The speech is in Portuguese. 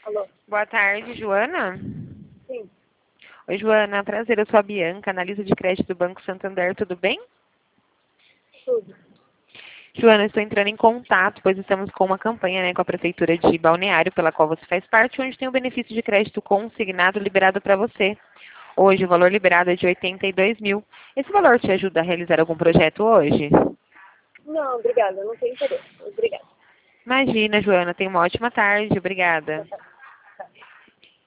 Alô? Boa tarde, Joana. Sim, Oi, Joana. Prazer, eu sou a Bianca, analista de crédito do Banco Santander. Tudo bem? tudo. Joana, estou entrando em contato, pois estamos com uma campanha, com a Prefeitura de Balneário, pela qual você faz parte, onde tem um benefício de crédito consignado liberado para você. Hoje, o valor liberado é de 82 mil. Esse valor te ajuda a realizar algum projeto hoje? Não, obrigada, não tenho interesse. Obrigada. Imagina, Joana. Tenha uma ótima tarde. Obrigada. Boa tarde.